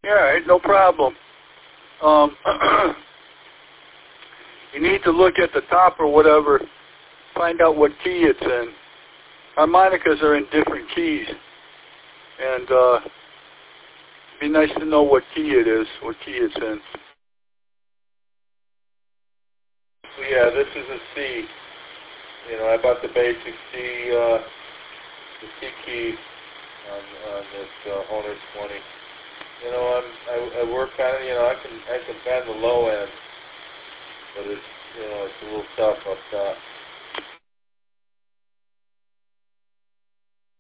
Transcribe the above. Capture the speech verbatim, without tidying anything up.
Yeah, no problem. Um, you need to look at the top or whatever, find out what key it's in. Harmonicas are in different keys, and uh, it'd be nice to know what key it is, what key it's in. So yeah, this is a C. You know, I bought the basic C, uh, the C key on, on this uh, Owner twenty. You know, I'm, I, I work on it. You know, I can I can bend the low end, but it's you know it's a little tough up top.